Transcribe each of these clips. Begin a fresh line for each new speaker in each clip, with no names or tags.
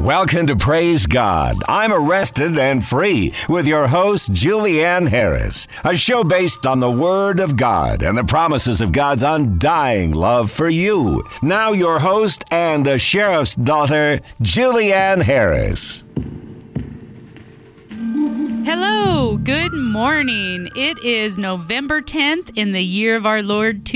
Welcome to Praise God. I'm Arrested and Free with your host, Julianne Harris, a show based on the Word of God and the promises of God's undying love for you. Now your host and the sheriff's daughter, Julianne Harris.
Hello, good morning. It is November 10th in the year of our Lord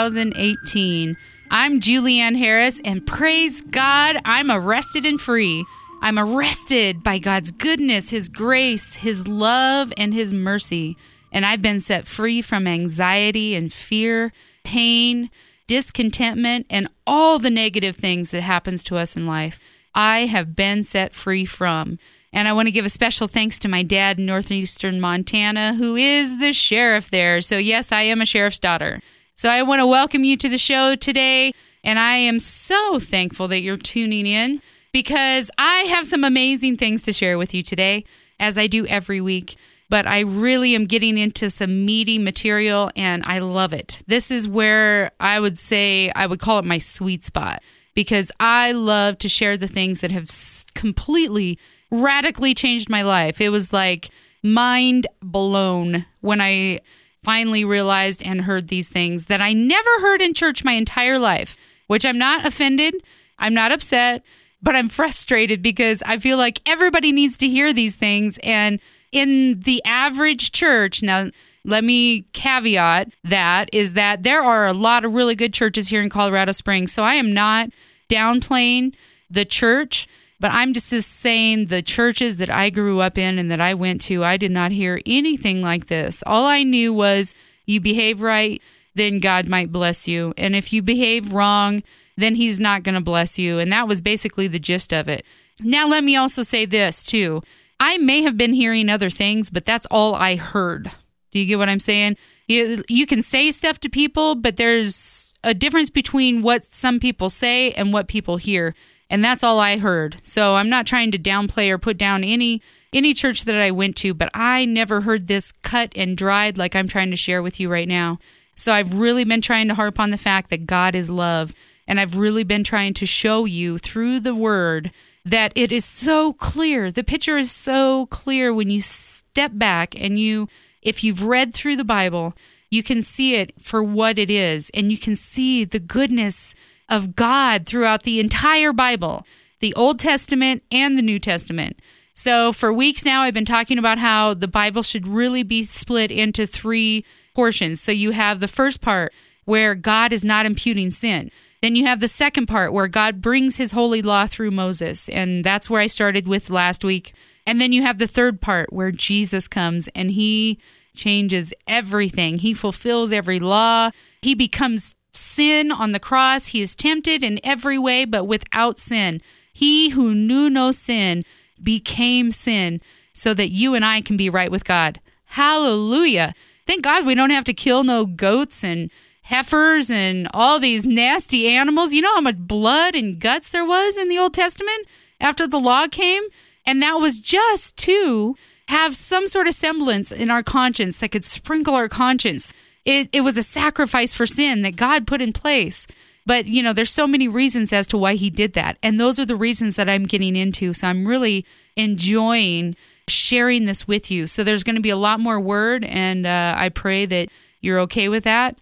2018. I'm Julianne Harris, and praise God, I'm arrested and free. I'm arrested by God's goodness, His grace, His love, and His mercy. And I've been set free from anxiety and fear, pain, discontentment, and all the negative things that happens to us in life. I have been set free from. And I want to give a special thanks to my dad in northeastern Montana, who is the sheriff there. So yes, I am a sheriff's daughter. So I want to welcome you to the show today, and I am so thankful that you're tuning in because I have some amazing things to share with you today, as I do every week. But I really am getting into some meaty material, and I love it. This is where I would call it my sweet spot, because I love to share the things that have completely, radically changed my life. It was like mind blown when I finally realized and heard these things that I never heard in church my entire life, which I'm not offended, I'm not upset, but I'm frustrated because I feel like everybody needs to hear these things. And in the average church, now let me caveat that, is that there are a lot of really good churches here in Colorado Springs. So I am not downplaying the church, but I'm just saying the churches that I grew up in and that I went to, I did not hear anything like this. All I knew was you behave right, then God might bless you. And if you behave wrong, then He's not going to bless you. And that was basically the gist of it. Now, let me also say this, too. I may have been hearing other things, but that's all I heard. Do you get what I'm saying? You can say stuff to people, but there's a difference between what some people say and what people hear. And that's all I heard. So I'm not trying to downplay or put down any church that I went to, but I never heard this cut and dried like I'm trying to share with you right now. So I've really been trying to harp on the fact that God is love. And I've really been trying to show you through the Word that it is so clear. The picture is so clear when you step back and if you've read through the Bible, you can see it for what it is. And you can see the goodness of God throughout the entire Bible, the Old Testament and the New Testament. So for weeks now, I've been talking about how the Bible should really be split into three portions. So you have the first part where God is not imputing sin. Then you have the second part where God brings His holy law through Moses. And that's where I started with last week. And then you have the third part where Jesus comes and He changes everything. He fulfills every law. He becomes sin on the cross. He is tempted in every way, but without sin. He who knew no sin became sin so that you and I can be right with God. Hallelujah. Thank God we don't have to kill no goats and heifers and all these nasty animals. You know how much blood and guts there was in the Old Testament after the law came? And that was just to have some sort of semblance in our conscience that could sprinkle our conscience. It was a sacrifice for sin that God put in place. But, there's so many reasons as to why He did that. And those are the reasons that I'm getting into. So I'm really enjoying sharing this with you. So there's going to be a lot more word, and I pray that you're okay with that.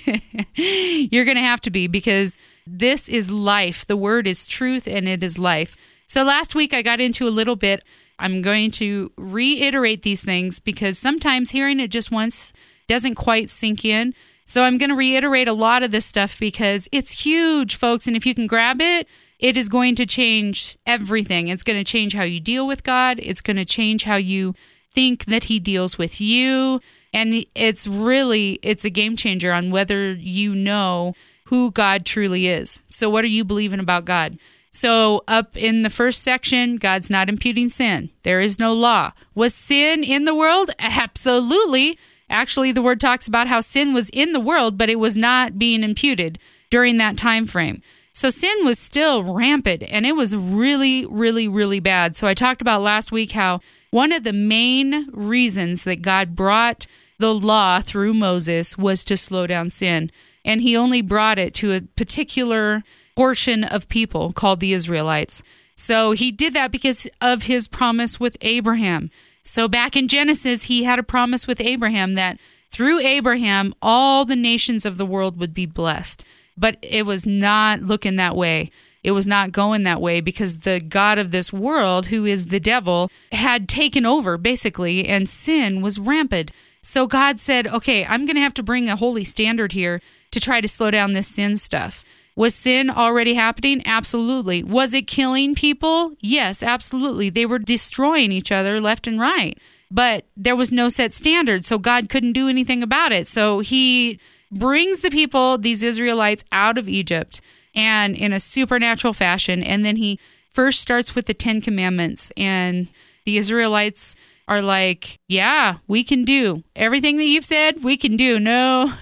You're going to have to be, because this is life. The word is truth, and it is life. So last week I got into a little bit. I'm going to reiterate these things because sometimes hearing it just once doesn't quite sink in. So I'm going to reiterate a lot of this stuff because it's huge, folks. And if you can grab it, it is going to change everything. It's going to change how you deal with God. It's going to change how you think that He deals with you. And it's a game changer on whether you know who God truly is. So what are you believing about God? So up in the first section, God's not imputing sin. There is no law. Was sin in the world? Absolutely. Actually, the word talks about how sin was in the world, but it was not being imputed during that time frame. So sin was still rampant, and it was really, really, really bad. So I talked about last week how one of the main reasons that God brought the law through Moses was to slow down sin. And He only brought it to a particular portion of people called the Israelites. So he did that because of his promise with Abraham. So back in Genesis, he had a promise with Abraham that through Abraham, all the nations of the world would be blessed. But it was not looking that way. It was not going that way because the God of this world, who is the devil, had taken over basically, and sin was rampant. So God said, okay, I'm going to have to bring a holy standard here to try to slow down this sin stuff. Was sin already happening? Absolutely. Was it killing people? Yes, absolutely. They were destroying each other left and right. But there was no set standard, so God couldn't do anything about it. So he brings the people, these Israelites, out of Egypt, and in a supernatural fashion. And then he first starts with the 10 Commandments. And the Israelites are like, yeah, we can do everything that you've said. We can do. No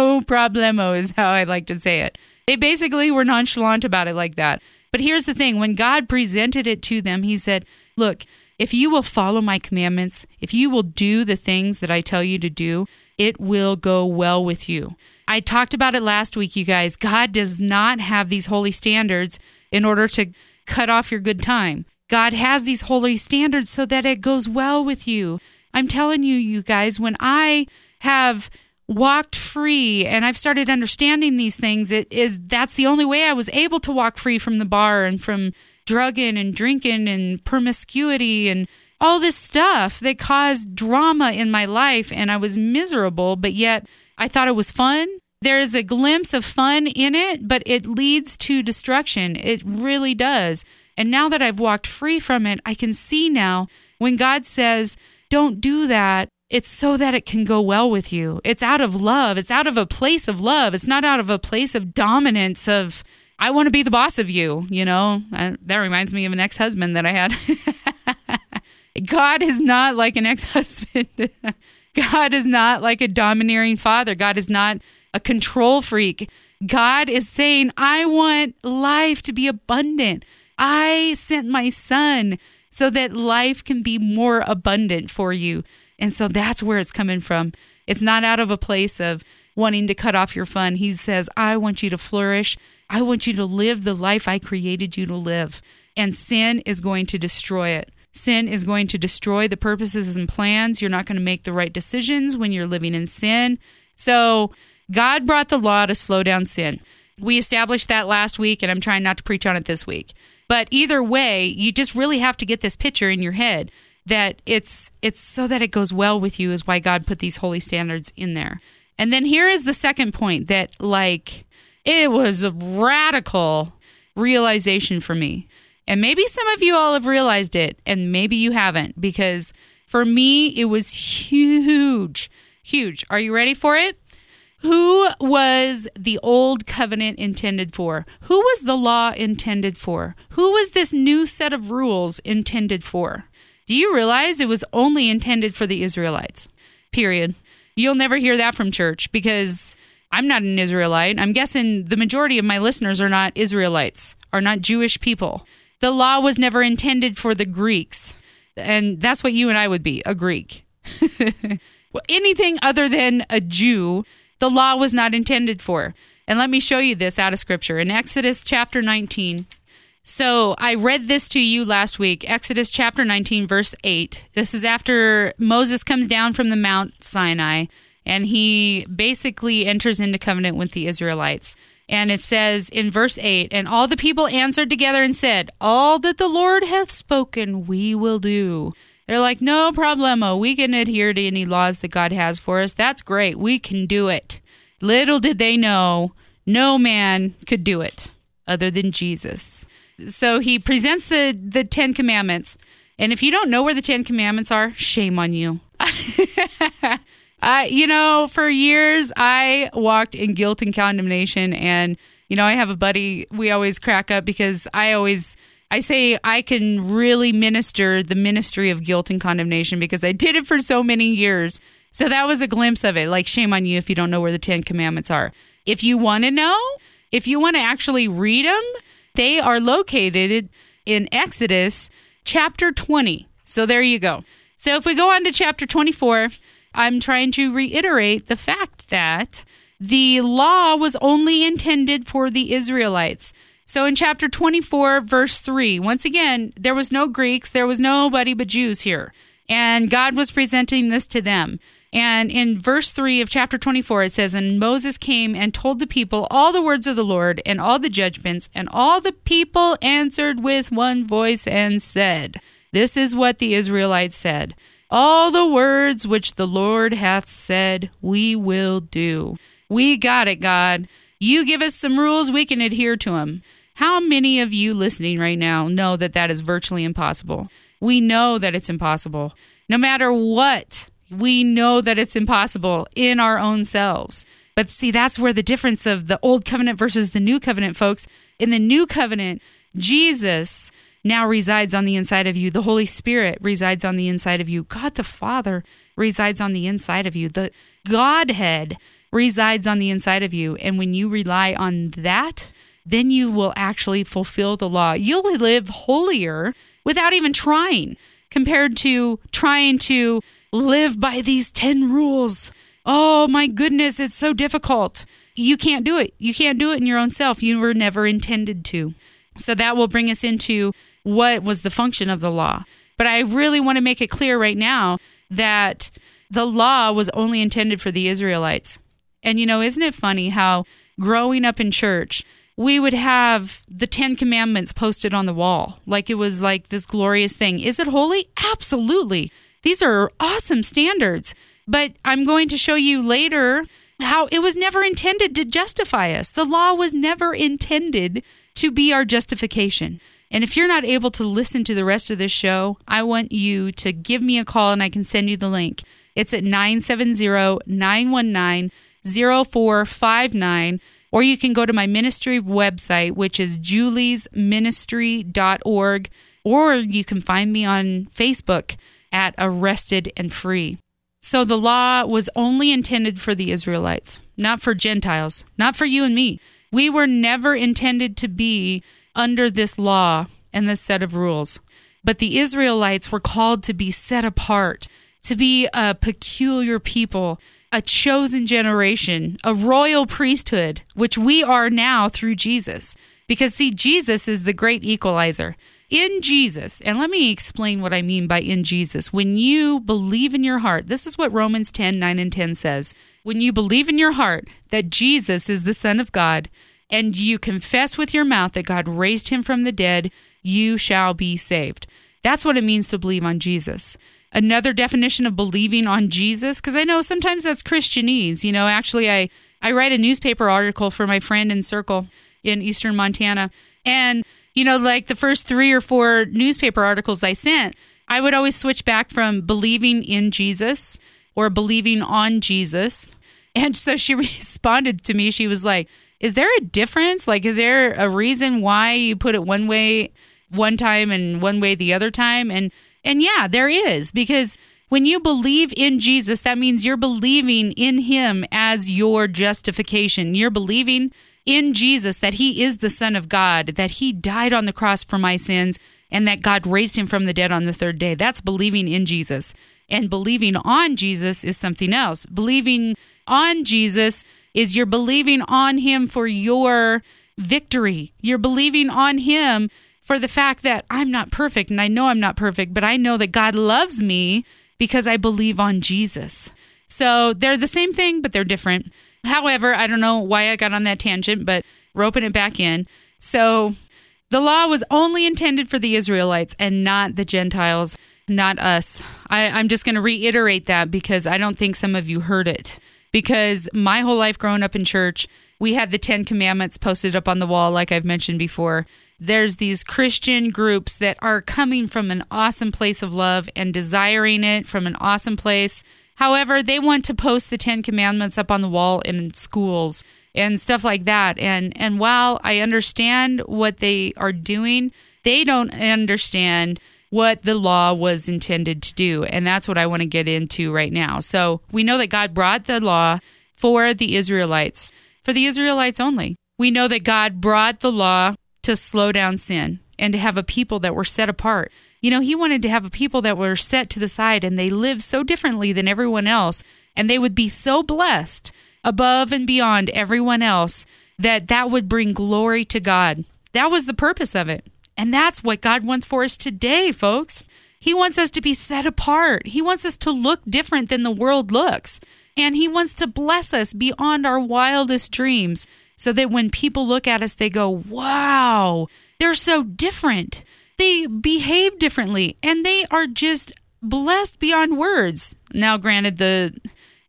problemo is how I like to say it. They basically were nonchalant about it like that. But here's the thing. When God presented it to them, he said, look, if you will follow my commandments, if you will do the things that I tell you to do, it will go well with you. I talked about it last week, you guys. God does not have these holy standards in order to cut off your good time. God has these holy standards so that it goes well with you. I'm telling you, you guys, when I have walked free and I've started understanding these things, that's the only way I was able to walk free from the bar and from drugging and drinking and promiscuity and all this stuff that caused drama in my life, and I was miserable, but yet I thought it was fun. There is a glimpse of fun in it, but it leads to destruction. It really does. And now that I've walked free from it, I can see now when God says, don't do that, it's so that it can go well with you. It's out of love. It's out of a place of love. It's not out of a place of dominance of, I want to be the boss of you, you know. That reminds me of an ex-husband that I had. God is not like an ex-husband. God is not like a domineering father. God is not a control freak. God is saying, I want life to be abundant. I sent my son so that life can be more abundant for you. And so that's where it's coming from. It's not out of a place of wanting to cut off your fun. He says, I want you to flourish. I want you to live the life I created you to live. And sin is going to destroy it. Sin is going to destroy the purposes and plans. You're not going to make the right decisions when you're living in sin. So God brought the law to slow down sin. We established that last week, and I'm trying not to preach on it this week. But either way, you just really have to get this picture in your head that it's so that it goes well with you is why God put these holy standards in there. And then here is the second point that, it was a radical realization for me. And maybe some of you all have realized it, and maybe you haven't, because for me, it was huge, huge. Are you ready for it? Who was the old covenant intended for? Who was the law intended for? Who was this new set of rules intended for? Do you realize it was only intended for the Israelites? Period. You'll never hear that from church because I'm not an Israelite. I'm guessing the majority of my listeners are not Israelites, are not Jewish people. The law was never intended for the Greeks. And that's what you and I would be, a Greek. Well, anything other than a Jew, the law was not intended for. And let me show you this out of Scripture. In Exodus chapter 19. So I read this to you last week. Exodus chapter 19, verse 8. This is after Moses comes down from the Mount Sinai. And he basically enters into covenant with the Israelites. And it says in verse 8, and all the people answered together and said, all that the Lord hath spoken, we will do. They're like, no problemo. We can adhere to any laws that God has for us. That's great. We can do it. Little did they know, no man could do it other than Jesus. So he presents the 10 Commandments. And if you don't know where the 10 Commandments are, shame on you. For years, I walked in guilt and condemnation. And, I have a buddy, we always crack up because I say I can really minister the ministry of guilt and condemnation because I did it for so many years. So that was a glimpse of it. Like, shame on you if you don't know where the 10 Commandments are. If you want to know, if you want to actually read them, they are located in Exodus chapter 20. So there you go. So if we go on to chapter 24, I'm trying to reiterate the fact that the law was only intended for the Israelites. So in chapter 24, verse 3, once again, there was no Greeks, there was nobody but Jews here. And God was presenting this to them. And in verse 3 of chapter 24, it says, "And Moses came and told the people all the words of the Lord and all the judgments, and all the people answered with one voice and said, This is what the Israelites said. All the words which the Lord hath said, we will do." We got it, God. You give us some rules, we can adhere to them. How many of you listening right now know that that is virtually impossible? We know that it's impossible. No matter what, we know that it's impossible in our own selves. But see, that's where the difference of the old covenant versus the new covenant, folks. In the new covenant, Jesus now resides on the inside of you. The Holy Spirit resides on the inside of you. God the Father resides on the inside of you. The Godhead resides on the inside of you. And when you rely on that, then you will actually fulfill the law. You'll live holier without even trying, compared to trying to live by these 10 rules. Oh my goodness, it's so difficult. You can't do it. You can't do it in your own self. You were never intended to. So that will bring us into what was the function of the law. But I really want to make it clear right now that the law was only intended for the Israelites. And isn't it funny how growing up in church, we would have the 10 Commandments posted on the wall. Like it was like this glorious thing. Is it holy? Absolutely. These are awesome standards. But I'm going to show you later how it was never intended to justify us. The law was never intended to be our justification. And if you're not able to listen to the rest of this show, I want you to give me a call and I can send you the link. It's at 970-919-0459. Or you can go to my ministry website, which is juliesministry.org, or you can find me on Facebook at Arrested and Free. So the law was only intended for the Israelites, not for Gentiles, not for you and me. We were never intended to be under this law and this set of rules. But the Israelites were called to be set apart, to be a peculiar people, a chosen generation, a royal priesthood, which we are now through Jesus. Because, see, Jesus is the great equalizer. In Jesus, and let me explain what I mean by in Jesus. When you believe in your heart, this is what Romans 10:9-10 says. When you believe in your heart that Jesus is the Son of God, and you confess with your mouth that God raised him from the dead, you shall be saved. That's what it means to believe on Jesus. Another definition of believing on Jesus, because I know sometimes that's Christianese. Actually, I write a newspaper article for my friend in Circle in eastern Montana. And, like the first 3 or 4 newspaper articles I sent, I would always switch back from believing in Jesus or believing on Jesus. And so she responded to me. She was like, is there a difference? Like, is there a reason why you put it one way one time and one way the other time? And yeah, there is, because when you believe in Jesus, that means you're believing in him as your justification. You're believing in Jesus that he is the Son of God, that he died on the cross for my sins, and that God raised him from the dead on the 3rd day. That's believing in Jesus. And believing on Jesus is something else. Believing on Jesus is you're believing on him for your victory. You're believing on him for the fact that I'm not perfect, and I know I'm not perfect, but I know that God loves me because I believe on Jesus. So they're the same thing, but they're different. However, I don't know why I got on that tangent, but roping it back in. So the law was only intended for the Israelites and not the Gentiles, not us. I'm just going to reiterate that because I don't think some of you heard it. Because my whole life growing up in church, we had the 10 Commandments posted up on the wall, like I've mentioned before. There's these Christian groups that are coming from an awesome place of love and desiring it from an awesome place. However, they want to post the 10 Commandments up on the wall in schools and stuff like that. And while I understand what they are doing, they don't understand what the law was intended to do. And that's what I want to get into right now. So we know that God brought the law for the Israelites only. We know that God brought the law to slow down sin and to have a people that were set apart. He wanted to have a people that were set to the side and they lived so differently than everyone else. And they would be so blessed above and beyond everyone else that would bring glory to God. That was the purpose of it. And that's what God wants for us today, folks. He wants us to be set apart. He wants us to look different than the world looks. And he wants to bless us beyond our wildest dreams so that when people look at us, they go, wow, they're so different. They behave differently and they are just blessed beyond words. Now, granted, the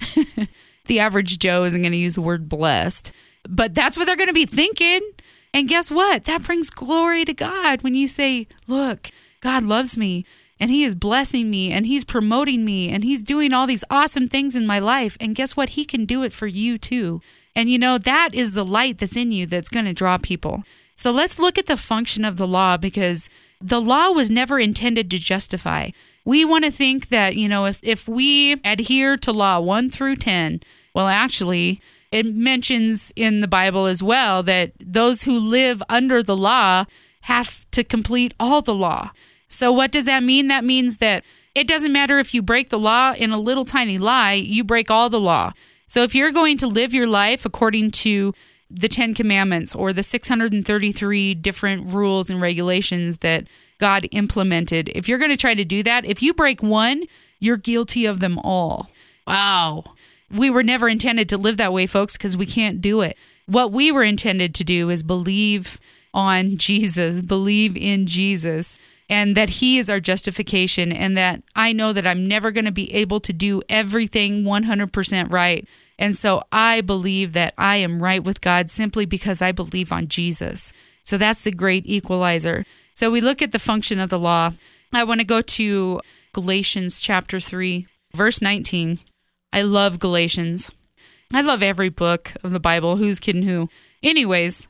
average Joe isn't going to use the word blessed, but that's what they're going to be thinking. And guess what? That brings glory to God when you say, look, God loves me and he is blessing me and he's promoting me and he's doing all these awesome things in my life. And guess what? He can do it for you too. And that is the light that's in you that's going to draw people. So let's look at the function of the law, because the law was never intended to justify. We want to think that, if we adhere to law 1 through 10, well, actually, it mentions in the Bible as well that those who live under the law have to complete all the law. So what does that mean? That means that it doesn't matter if you break the law in a little tiny lie, you break all the law. So if you're going to live your life according to the 10 Commandments or the 633 different rules and regulations that God implemented, if you're going to try to do that, if you break one, you're guilty of them all. Wow. We were never intended to live that way, folks, because we can't do it. What we were intended to do is believe on Jesus, believe in Jesus, and that he is our justification, and that I know that I'm never going to be able to do everything 100% right. And so I believe that I am right with God simply because I believe on Jesus. So that's the great equalizer. So we look at the function of the law. I want to go to Galatians chapter 3, verse 19. I love Galatians. I love every book of the Bible. Who's kidding who? Anyways,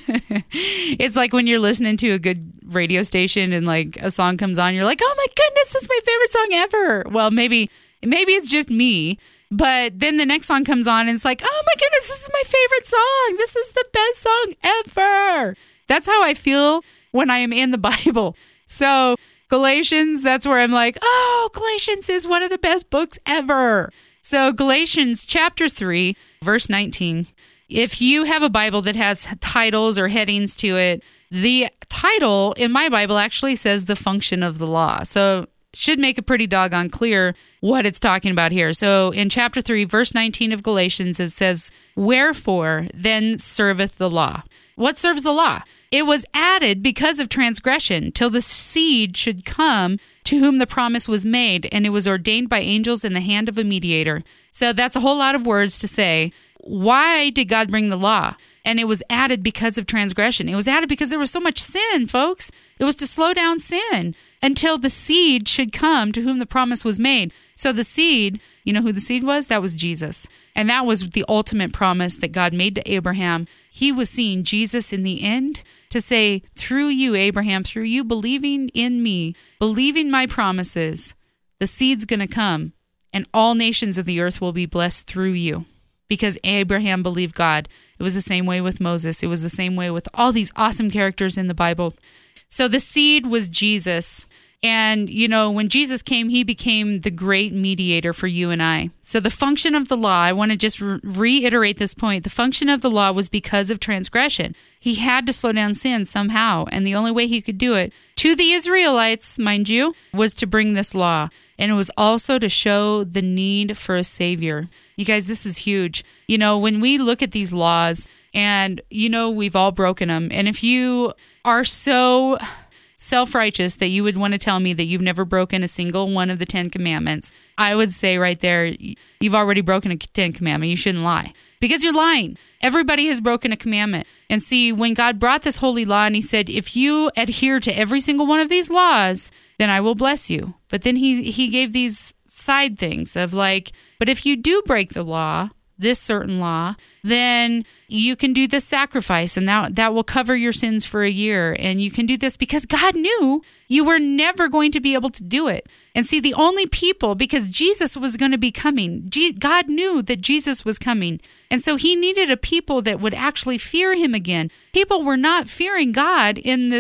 it's like when you're listening to a good radio station and like a song comes on, you're like, oh my goodness, that's my favorite song ever. Well, maybe it's just me. But then the next song comes on and it's like, oh my goodness, this is my favorite song. This is the best song ever. That's how I feel when I am in the Bible. So Galatians, that's where I'm like, oh, Galatians is one of the best books ever. So Galatians chapter 3, verse 19. If you have a Bible that has titles or headings to it, the title in my Bible actually says the function of the law. So should make it pretty doggone clear what it's talking about here. So in chapter 3, verse 19 of Galatians, it says, wherefore then serveth the law? What serves the law? It was added because of transgression, till the seed should come to whom the promise was made, and it was ordained by angels in the hand of a mediator. So that's a whole lot of words to say. Why did God bring the law? And it was added because of transgression. It was added because there was so much sin, folks. It was to slow down sin until the seed should come to whom the promise was made. So the seed, you know who the seed was? That was Jesus. And that was the ultimate promise that God made to Abraham. He was seeing Jesus in the end to say, through you, Abraham, through you believing in me, believing my promises, the seed's going to come and all nations of the earth will be blessed through you. Because Abraham believed God. It was the same way with Moses. It was the same way with all these awesome characters in the Bible. So the seed was Jesus. And, when Jesus came, he became the great mediator for you and I. So the function of the law, I want to just reiterate this point. The function of the law was because of transgression. He had to slow down sin somehow. And the only way he could do it, to the Israelites, mind you, was to bring this law. And it was also to show the need for a savior. You guys, this is huge. When we look at these laws and, we've all broken them. And if you are so self-righteous that you would want to tell me that you've never broken a single one of the 10 commandments, I would say right there, you've already broken a 10 commandment. You shouldn't lie because you're lying. Everybody has broken a commandment. And see, when God brought this holy law and he said, if you adhere to every single one of these laws, then I will bless you. But then he gave these side things of like, but if you do break the law, this certain law, then you can do this sacrifice and that will cover your sins for a year. And you can do this because God knew you were never going to be able to do it. And see, the only people, because Jesus was going to be coming, God knew that Jesus was coming. And so he needed a people that would actually fear him again. People were not fearing God in this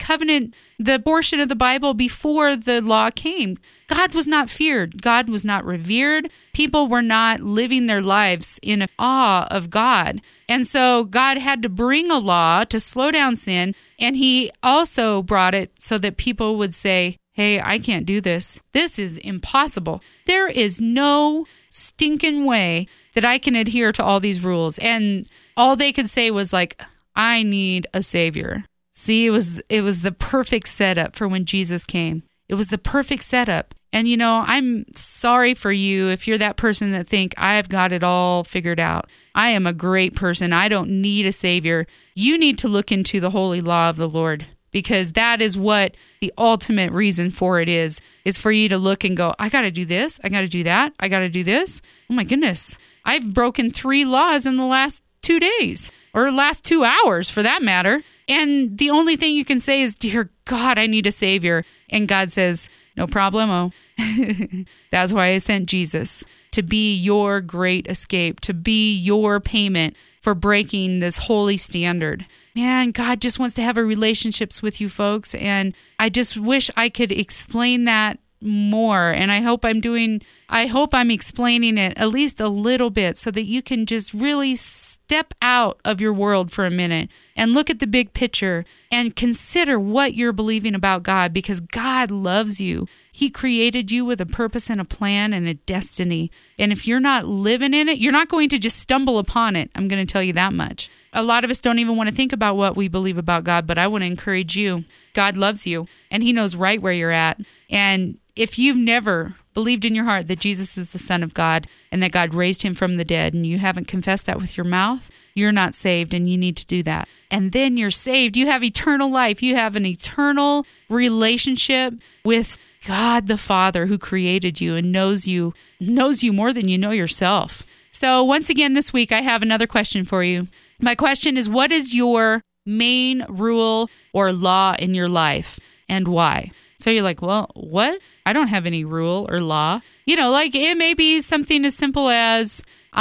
covenant, the portion of the Bible before the law came. God was not feared. God was not revered. People were not living their lives in awe of God. And so God had to bring a law to slow down sin. And he also brought it so that people would say, hey, I can't do this. This is impossible. There is no stinking way that I can adhere to all these rules. And all they could say was like, I need a savior. See, it was the perfect setup for when Jesus came. It was the perfect setup. And, I'm sorry for you if you're that person that think I've got it all figured out. I am a great person. I don't need a savior. You need to look into the holy law of the Lord, because that is what the ultimate reason for it is for you to look and go, I got to do this. I got to do that. I got to do this. Oh my goodness. I've broken 3 laws in the last 2 days, or last 2 hours for that matter. And the only thing you can say is, dear God, I need a savior. And God says, no problemo. That's why I sent Jesus, to be your great escape, to be your payment for breaking this holy standard. Man, God just wants to have a relationships with you folks. And I just wish I could explain that more. And I hope I'm explaining it at least a little bit so that you can just really step out of your world for a minute and look at the big picture and consider what you're believing about God, because God loves you. He created you with a purpose and a plan and a destiny. And if you're not living in it, you're not going to just stumble upon it. I'm going to tell you that much. A lot of us don't even want to think about what we believe about God, but I want to encourage you. God loves you, and he knows right where you're at. And if you've never believed in your heart that Jesus is the Son of God and that God raised him from the dead, and you haven't confessed that with your mouth, you're not saved, and you need to do that. And then you're saved. You have eternal life. You have an eternal relationship with God the Father, who created you and knows you more than you know yourself. So once again, this week, I have another question for you. My question is, what is your main rule or law in your life, and why? So you're like, well, what? I don't have any rule or law. Like it may be something as simple as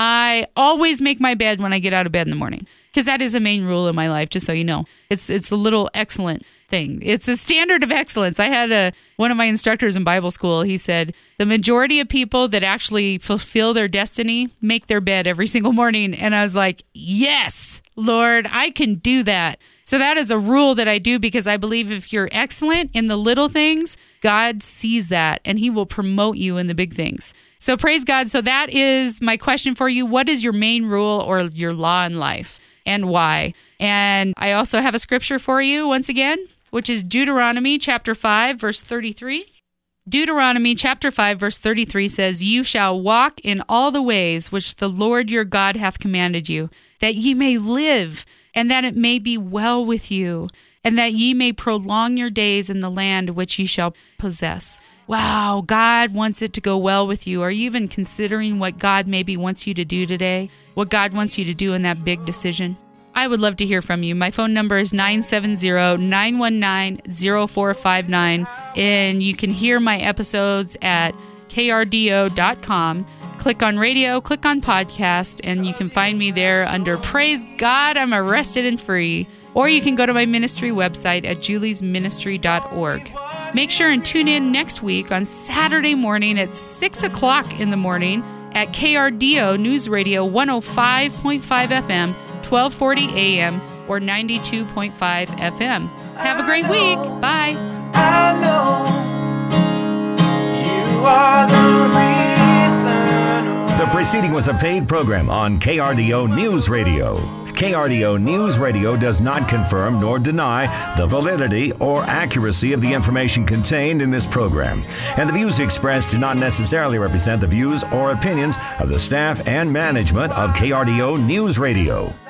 I always make my bed when I get out of bed in the morning, because that is a main rule in my life, just so you know. It's a little excellent thing. It's a standard of excellence. I had one of my instructors in Bible school. He said, the majority of people that actually fulfill their destiny make their bed every single morning. And I was like, yes, Lord, I can do that. So that is a rule that I do, because I believe if you're excellent in the little things, God sees that and he will promote you in the big things. So praise God. So that is my question for you. What is your main rule or your law in life, and why? And I also have a scripture for you once again, which is Deuteronomy chapter 5, verse 33. Deuteronomy chapter 5, verse 33 says, you shall walk in all the ways which the Lord your God hath commanded you, that ye may live, and that it may be well with you, and that ye may prolong your days in the land which ye shall possess. Wow, God wants it to go well with you. Are you even considering what God maybe wants you to do today? What God wants you to do in that big decision? I would love to hear from you. My phone number is 970-919-0459, and you can hear my episodes at krdo.com. Click on radio, click on podcast, and you can find me there under Praise God, I'm Arrested and Free. Or you can go to my ministry website at juliesministry.org. Make sure and tune in next week on Saturday morning at 6 o'clock in the morning at KRDO News Radio 105.5 FM, 1240 AM, or 92.5 FM. Have a great week. Bye.
I know you are the reason.
The preceding was a paid program on KRDO News Radio. KRDO News Radio does not confirm nor deny the validity or accuracy of the information contained in this program, and the views expressed do not necessarily represent the views or opinions of the staff and management of KRDO News Radio.